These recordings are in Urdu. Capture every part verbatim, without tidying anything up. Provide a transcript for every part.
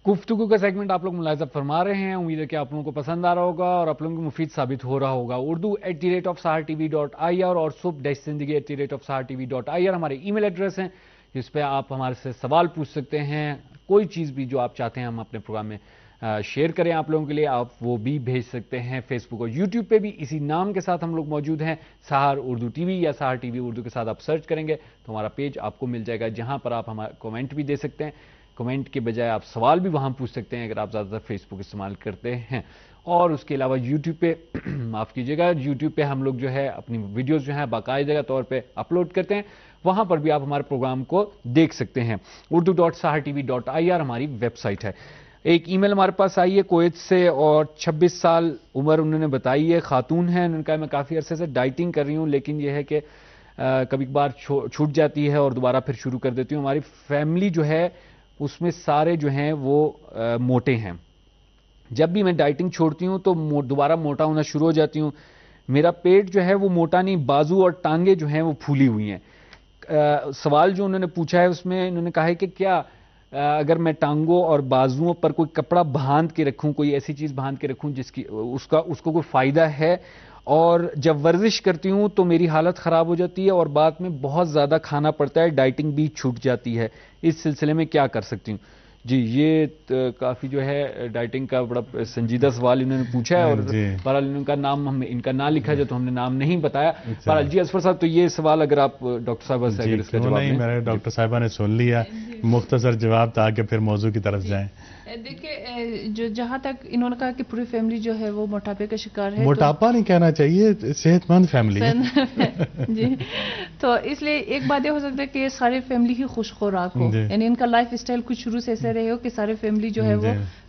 گفتگو کا سیگمنٹ آپ لوگ ملاحظہ فرما رہے ہیں. امید ہے کہ آپ لوگوں کو پسند آ رہا ہوگا اور آپ لوگوں کو مفید ثابت ہو رہا ہوگا. Urdu at the rate of Sahar TV dot I R اور صبح ڈیش زندگی at the rate of Sahar TV dot I R ہمارے ای میل ایڈریس ہیں جس پہ آپ ہمارے سے سوال پوچھ سکتے ہیں. کوئی چیز بھی جو آپ چاہتے ہیں ہم اپنے پروگرام میں شیئر کریں آپ لوگوں کے لیے, آپ وہ بھی بھیج سکتے ہیں. فیس بک اور یوٹیوب پہ بھی اسی نام کے ساتھ ہم لوگ موجود ہیں, سہار اردو ٹی وی یا سہار ٹی وی اردو کے ساتھ آپ سرچ کریں گے تو ہمارا پیج آپ کو مل جائے گا جہاں پر آپ ہمارا کومنٹ بھی دے سکتے ہیں. کومنٹ کے بجائے آپ سوال بھی وہاں پوچھ سکتے ہیں اگر آپ زیادہ تر فیس بک استعمال کرتے ہیں. اور اس کے علاوہ یوٹیوب پہ معاف کیجیے گا یوٹیوب پہ ہم لوگ جو ہے اپنی ویڈیوز جو ہیں باقاعدہ طور پہ اپلوڈ کرتے ہیں, وہاں پر بھی آپ ہمارے پروگرام کو دیکھ سکتے ہیں. Urdu dot Sahar TV dot I R ہماری ویب سائٹ ہے. ایک ای میل ہمارے پاس آئی ہے کویت سے اور چھبیس سال عمر انہوں نے بتائی ہے, خاتون ہے. انہوں نے کہا میں کافی عرصے سے ڈائٹنگ کر رہی ہوں لیکن یہ ہے کہ کبھی کبھار چھوٹ جاتی ہے اور دوبارہ پھر شروع کر دیتی ہوں. ہماری فیملی جو ہے اس میں سارے جو ہیں وہ موٹے ہیں. جب بھی میں ڈائٹنگ چھوڑتی ہوں تو دوبارہ موٹا ہونا شروع ہو جاتی ہوں. میرا پیٹ جو ہے وہ موٹا نہیں, بازو اور ٹانگیں جو ہیں وہ پھولی ہوئی ہیں. سوال جو انہوں نے پوچھا ہے اس میں انہوں نے کہا ہے کہ کیا اگر میں ٹانگوں اور بازوؤں پر کوئی کپڑا باندھ کے رکھوں, کوئی ایسی چیز باندھ کے رکھوں جس کی اس کا اس کو کوئی فائدہ ہے, اور جب ورزش کرتی ہوں تو میری حالت خراب ہو جاتی ہے اور بعد میں بہت زیادہ کھانا پڑتا ہے, ڈائٹنگ بھی چھوٹ جاتی ہے, اس سلسلے میں کیا کر سکتی ہوں؟ جی یہ کافی جو ہے ڈائٹنگ کا بڑا سنجیدہ سوال انہوں نے پوچھا ہے اور بہرحال ان کا نام ہم ان کا نام لکھا جائے تو ہم نے نام نہیں بتایا. بہرحال جی اظفر صاحب تو یہ سوال اگر آپ ڈاکٹر صاحبہ سے اگر اس کا جواب نہیں, میرے ڈاکٹر صاحبہ نے سن لیا مختصر جواب تاکہ پھر موضوع کی طرف جائیں. دیکھیے جو جہاں تک انہوں نے کہا کہ پوری فیملی جو ہے وہ موٹاپے کا شکار ہے, موٹاپا نہیں کہنا چاہیے, صحت مند فیملی جی, تو اس لیے ایک بات یہ ہو سکتا ہے کہ ساری فیملی ہی خوش خوراک ہو, یعنی ان کا لائف اسٹائل کچھ شروع سے ایسے رہے ہو کہ سارے فیملی جو ہے وہ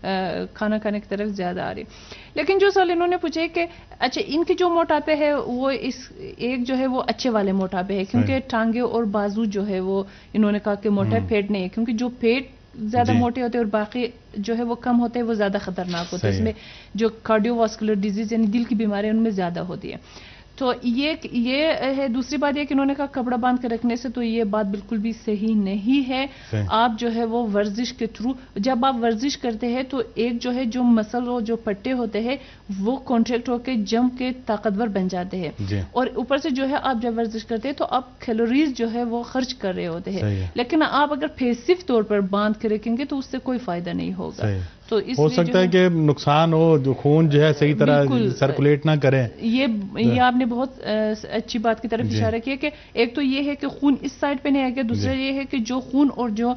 کھانا کھانے کی طرف زیادہ آ رہی. لیکن جو سوال انہوں نے پوچھے کہ اچھا ان کے جو موٹاپے ہے وہ اس ایک جو ہے وہ اچھے والے موٹاپے ہے, کیونکہ ٹانگیں اور بازو جو ہے وہ انہوں نے کہا کہ موٹا پیٹ نہیں ہے, کیونکہ جو پیٹ زیادہ جی. موٹے ہوتے ہیں اور باقی جو ہے وہ کم ہوتے ہیں وہ زیادہ خطرناک ہوتے ہیں. اس میں جو کارڈیو واسکولر ڈیزیز یعنی دل کی بیماریاں ان میں زیادہ ہوتی ہیں. تو یہ یہ ہے. دوسری بات یہ کہ انہوں نے کہا کپڑا باندھ کے رکھنے سے, تو یہ بات بالکل بھی صحیح نہیں ہے. آپ جو ہے وہ ورزش کے تھرو جب آپ ورزش کرتے ہیں تو ایک جو ہے جو مسل اور جو پٹے ہوتے ہیں وہ کانٹریکٹ ہو کے جم کے طاقتور بن جاتے ہیں جی. اور اوپر سے جو ہے آپ جب ورزش کرتے ہیں تو آپ کیلوریز جو ہے وہ خرچ کر رہے ہوتے ہیں. لیکن آپ اگر پیسیو طور پر باندھ کے رکھیں گے تو اس سے کوئی فائدہ نہیں ہوگا. تو اس ہو سکتا ہے کہ نقصان ہو, جو خون جو ہے صحیح طرح سرکولیٹ نہ کریں. یہ یہ آپ نے بہت اچھی بات کی طرف اشارہ کیا کہ ایک تو یہ ہے کہ خون اس سائڈ پہ نہیں آئے گا, دوسرا یہ ہے کہ جو خون اور جو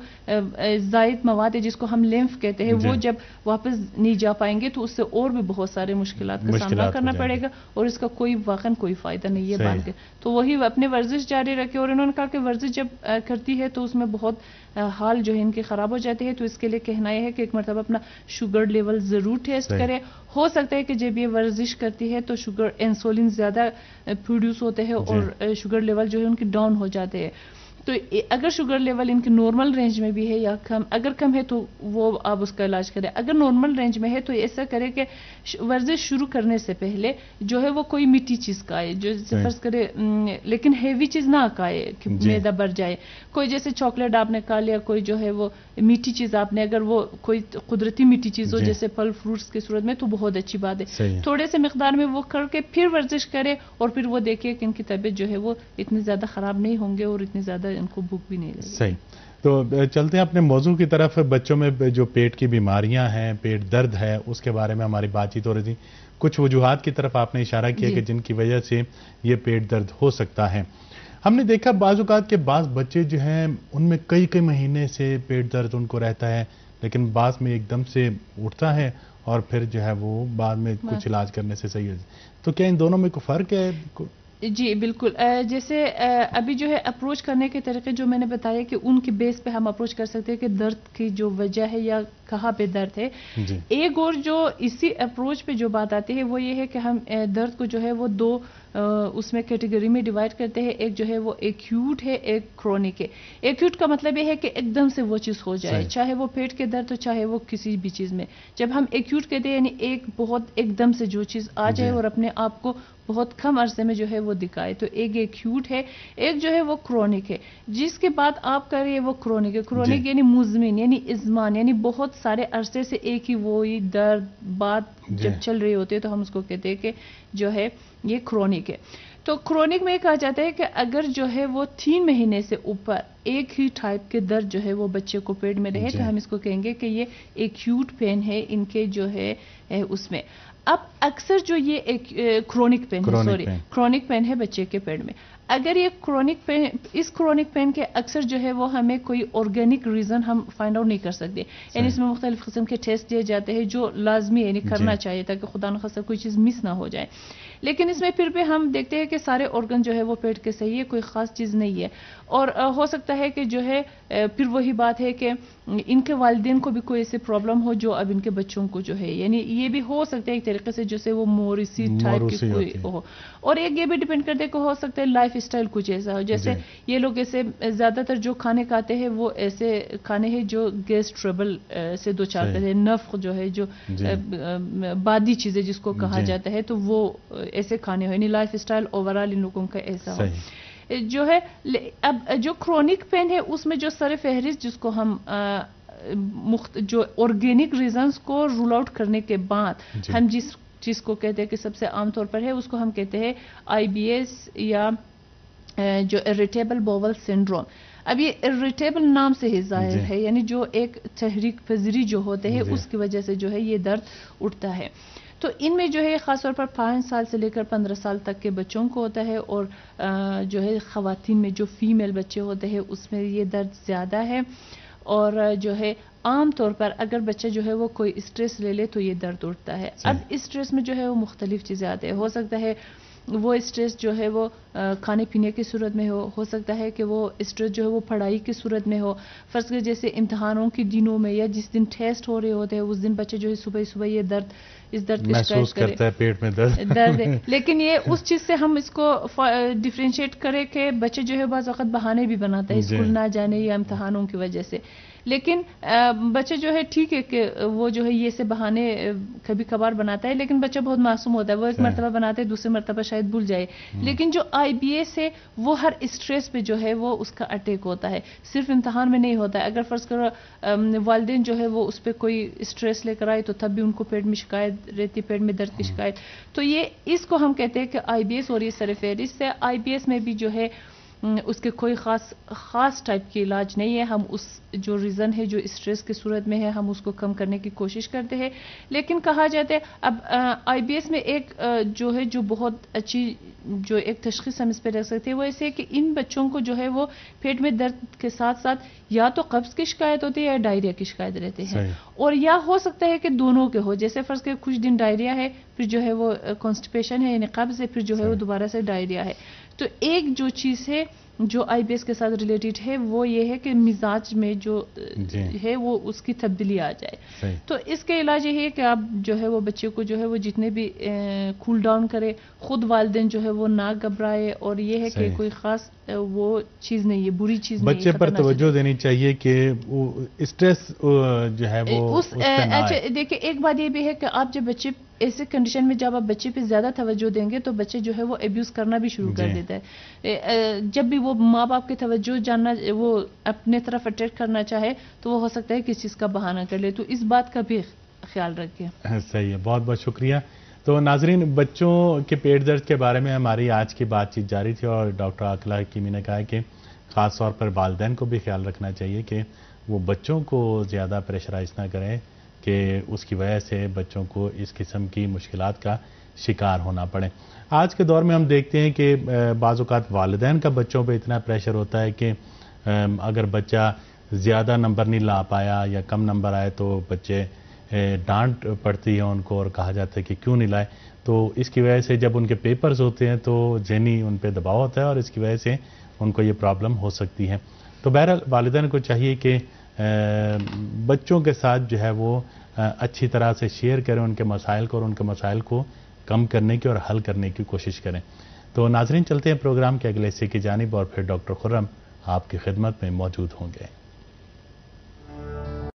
زائد مواد ہے جس کو ہم لیمف کہتے ہیں وہ جب واپس نہیں جا پائیں گے تو اس سے اور بھی بہت سارے مشکلات کا سامنا کرنا پڑے گا, اور اس کا کوئی واقعا کوئی فائدہ نہیں ہے باندھ کے. تو وہی اپنے ورزش جاری رکھے. اور انہوں نے کہا کہ ورزش جب کرتی ہے تو اس میں بہت حال جو ہے ان کے خراب ہو جاتے ہیں, تو اس کے لیے کہنا یہ ہے کہ ایک مرتبہ اپنا شوگر لیول ضرور ٹیسٹ کرے. ہو سکتا ہے کہ جب یہ ورزش کرتی ہے تو شوگر انسولین زیادہ پروڈیوس ہوتے ہیں اور شوگر لیول جو ہے ان کے ڈاؤن ہو جاتے ہیں. تو اگر شوگر لیول ان کی نارمل رینج میں بھی ہے یا کم, اگر کم ہے تو وہ آپ اس کا علاج کریں. اگر نارمل رینج میں ہے تو ایسا کرے کہ ورزش شروع کرنے سے پہلے جو ہے وہ کوئی میٹھی چیز کھائے, جو فرض کرے لیکن ہیوی چیز نہ کھائے کہ میدا بڑھ جائے. کوئی جیسے چاکلیٹ آپ نے کھا لیا, کوئی جو ہے وہ میٹھی چیز آپ نے, اگر وہ کوئی قدرتی میٹھی چیز ہو جیسے پھل فروٹس کی صورت میں تو بہت اچھی بات ہے. تھوڑے سے مقدار میں وہ کر کے پھر ورزش کرے اور پھر وہ دیکھے کہ ان کی طبیعت جو ہے وہ اتنی زیادہ خراب نہیں ہوں گے اور اتنی زیادہ ان کو بھوک بھی نہیں لگے. صحیح. تو چلتے ہیں اپنے موضوع کی طرف. بچوں میں جو پیٹ کی بیماریاں ہیں, پیٹ درد ہے, اس کے بارے میں ہماری بات چیت ہو رہی تھی. کچھ وجوہات کی طرف آپ نے اشارہ کیا کہ جن کی وجہ سے یہ پیٹ درد ہو سکتا ہے. ہم نے دیکھا بعض اوقات کے بعض بچے جو ہیں ان میں کئی کئی مہینے سے پیٹ درد ان کو رہتا ہے, لیکن بعض میں ایک دم سے اٹھتا ہے اور پھر جو ہے وہ بعد میں کچھ علاج کرنے سے صحیح ہو جاتا ہے. تو کیا ان دونوں میں کوئی فرق ہے؟ جی بالکل. جیسے ابھی جو ہے اپروچ کرنے کے طریقے جو میں نے بتایا کہ ان کے بیس پہ ہم اپروچ کر سکتے ہیں کہ درد کی جو وجہ ہے یا کہاں پہ درد ہے. جی. ایک اور جو اسی اپروچ پہ جو بات آتی ہے وہ یہ ہے کہ ہم درد کو جو ہے وہ دو اس میں کیٹیگری میں ڈیوائڈ کرتے ہیں. ایک جو ہے وہ ایکیوٹ ہے, ایک کرونک ہے. ایکیوٹ کا مطلب یہ ہے کہ ایک دم سے وہ چیز ہو جائے, چاہے وہ پیٹ کے درد ہو چاہے وہ کسی بھی چیز میں. جب ہم ایکیوٹ کہتے ہیں یعنی ایک بہت ایک دم سے جو چیز آ جائے اور اپنے آپ کو بہت کم عرصے میں جو ہے وہ دکھائے, تو ایک ایکیوٹ ہے. ایک جو ہے وہ کرونک ہے, جس کے بعد آپ کر رہے ہیں وہ کرونک ہے. کرونک یعنی مزمن یعنی ازمان یعنی بہت سارے عرصے سے ایک ہی وہی درد بات جب چل رہی ہوتی ہے تو ہم اس کو کہتے ہیں کہ جو ہے یہ کرونک ہے. تو کرونک میں یہ کہا جاتا ہے کہ اگر جو ہے وہ تین مہینے سے اوپر ایک ہی ٹائپ کے درد جو ہے وہ بچے کو پیٹ میں رہے تو ہم اس کو کہیں گے کہ یہ ایکیوٹ پین ہے ان کے جو ہے اس میں. اب اکثر جو یہ ایک کرونک پین ہے سوری کرونک پین ہے بچے کے پیٹ میں, اگر یہ کرونک پین اس کرونک پین کے اکثر جو ہے وہ ہمیں کوئی آرگینک ریزن ہم فائنڈ آؤٹ نہیں کر سکتے, یعنی اس میں مختلف قسم کے ٹیسٹ دیے جاتے ہیں جو لازمی یعنی کرنا چاہیے تاکہ خدا نخواستہ کوئی چیز مس نہ ہو جائے, لیکن اس میں پھر بھی ہم دیکھتے ہیں کہ سارے آرگن جو ہے وہ پیٹ کے صحیح ہے, کوئی خاص چیز نہیں ہے. اور ہو سکتا ہے کہ جو ہے پھر وہی بات ہے کہ ان کے والدین کو بھی کوئی ایسے پرابلم ہو جو اب ان کے بچوں کو جو ہے, یعنی یہ بھی ہو سکتا ہے ایک طریقے سے جیسے وہ موریسی ٹائپ کی کوئی ہو, اور ایک یہ بھی ڈیپینڈ کرتے کہ ہو سکتا ہے لائف اسٹائل کچھ ایسا ہو, جیسے یہ لوگ ایسے زیادہ تر جو کھانے کھاتے ہیں وہ ایسے کھانے ہیں جو گیس ٹربل سے دو چار کرتے ہیں, نفخ جو ہے جو بادی چیزیں جس کو کہا جاتا ہے, تو وہ ایسے کھانے ہو, یعنی لائف اسٹائل اوورال ان لوگوں کا ایسا ہو جو ہے. اب جو کرونک پین ہے اس میں جو سر فہرست جس کو ہم مخت جو آرگینک ریزنز کو رول آؤٹ کرنے کے بعد ہم جس چیز کو کہتے ہیں کہ سب سے عام طور پر ہے اس کو ہم کہتے ہیں آئی بی ایس یا جو اریٹیبل باول سنڈروم. اب یہ اریٹیبل نام سے ہی ظاہر ہے, یعنی جو ایک تحریک پذیری جو ہوتے ہیں اس کی وجہ سے جو ہے یہ درد اٹھتا ہے. تو ان میں جو ہے خاص طور پر پانچ سال سے لے کر پندرہ سال تک کے بچوں کو ہوتا ہے, اور جو ہے خواتین میں جو فیمیل بچے ہوتے ہیں اس میں یہ درد زیادہ ہے. اور جو ہے عام طور پر اگر بچہ جو ہے وہ کوئی اسٹریس لے لے تو یہ درد اٹھتا ہے. اب اسٹریس میں جو ہے وہ مختلف چیزیں آتے ہیں, ہو سکتا ہے وہ اسٹریس جو ہے وہ کھانے پینے کی صورت میں ہو ہو سکتا ہے کہ وہ اسٹریس جو ہے وہ پڑھائی کی صورت میں ہو, فرض کر جیسے امتحانوں کے دنوں میں یا جس دن ٹیسٹ ہو رہے ہوتے ہیں اس دن بچے جو ہے صبح صبح یہ درد اس درد کی محسوس کرتا ہے, پیٹ میں درد درد ہے. لیکن یہ اس چیز سے ہم اس کو ڈفرینشیٹ کریں کہ بچے جو ہے بعض وقت بہانے بھی بناتے ہیں اسکول نہ جانے یا امتحانوں کی وجہ سے, لیکن بچے جو ہے ٹھیک ہے کہ وہ جو ہے یہ سے بہانے کبھی کبھار بناتا ہے, لیکن بچہ بہت معصوم ہوتا ہے, وہ ایک مرتبہ بناتا ہے دوسری مرتبہ شاید بھول جائے. لیکن جو آئی بی ایس ہے وہ ہر اسٹریس پہ جو ہے وہ اس کا اٹیک ہوتا ہے, صرف امتحان میں نہیں ہوتا ہے. اگر فرض کرو والدین جو ہے وہ اس پہ کوئی اسٹریس لے کر آئے تو تب بھی ان کو پیٹ میں شکایت رہتی, پیٹ میں درد کی شکایت, تو یہ اس کو ہم کہتے ہیں کہ آئی بی ایس, اور یہ سر فہرست ہے. آئی بی ایس میں بھی جو ہے اس کے کوئی خاص خاص ٹائپ کی علاج نہیں ہے, ہم اس جو ریزن ہے جو اسٹریس کی صورت میں ہے ہم اس کو کم کرنے کی کوشش کرتے ہیں. لیکن کہا جاتا ہے اب آئی بی ایس میں ایک جو ہے جو بہت اچھی جو ایک تشخیص ہم اس پہ رکھ سکتے ہیں وہ ایسے ہے کہ ان بچوں کو جو ہے وہ پیٹ میں درد کے ساتھ ساتھ یا تو قبض کی شکایت ہوتی ہے یا ڈائریا کی شکایت رہتے ہیں, اور یا ہو سکتا ہے کہ دونوں کے ہو, جیسے فرض کہ کچھ دن ڈائریا ہے پھر جو ہے وہ کانسٹیپیشن ہے یعنی قبض ہے, پھر جو ہے وہ دوبارہ سے ڈائریا ہے. تو ایک جو چیز ہے جو آئی بی ایس کے ساتھ ریلیٹڈ ہے وہ یہ ہے کہ مزاج میں جو جی. ہے وہ اس کی تبدیلی آ جائے صحیح. تو اس کے علاج یہ ہے کہ آپ جو ہے وہ بچے کو جو ہے وہ جتنے بھی کول ڈاؤن کرے, خود والدین جو ہے وہ نہ گھبرائے, اور یہ ہے صحیح. کہ کوئی خاص وہ چیز نہیں ہے, بری چیز نہیں ہے, بچے پر توجہ دینی چاہیے کہ اسٹریس جو ہے وہ اس پہ نہ آئے. دیکھیں ایک بات یہ بھی ہے کہ آپ جب بچے ایسے کنڈیشن میں جب آپ بچے پہ زیادہ توجہ دیں گے تو بچے جو ہے وہ ابیوز کرنا بھی شروع کر دیتا ہے. جب بھی وہ ماں باپ کی توجہ جاننا وہ اپنے طرف اٹریکٹ کرنا چاہے تو وہ ہو سکتا ہے کسی چیز کا بہانہ کر لے, تو اس بات کا بھی خیال رکھیں. صحیح ہے, بہت بہت شکریہ. تو ناظرین, بچوں کے پیٹ درد کے بارے میں ہماری آج کی بات چیت جاری تھی, اور ڈاکٹر عاقلہ حکیمی نے کہا کہ خاص طور پر والدین کو بھی خیال رکھنا چاہیے کہ وہ بچوں کو زیادہ پریشرائز نہ کریں کہ اس کی وجہ سے بچوں کو اس قسم کی مشکلات کا شکار ہونا پڑے. آج کے دور میں ہم دیکھتے ہیں کہ بعض اوقات والدین کا بچوں پہ اتنا پریشر ہوتا ہے کہ اگر بچہ زیادہ نمبر نہیں لا پایا یا کم نمبر آئے تو بچے ڈانٹ پڑتی ہے ان کو اور کہا جاتا ہے کہ کیوں نہیں لائے. تو اس کی وجہ سے جب ان کے پیپرز ہوتے ہیں تو ذہنی ان پہ دباؤ ہوتا ہے اور اس کی وجہ سے ان کو یہ پرابلم ہو سکتی ہے. تو بہرحال والدین کو چاہیے کہ بچوں کے ساتھ جو ہے وہ اچھی طرح سے شیئر کریں ان کے مسائل کو, اور ان کے مسائل کو کم کرنے کی اور حل کرنے کی کوشش کریں. تو ناظرین, چلتے ہیں پروگرام کے اگلے حصے کی جانب, اور پھر ڈاکٹر خرم آپ کی خدمت میں موجود ہوں گے.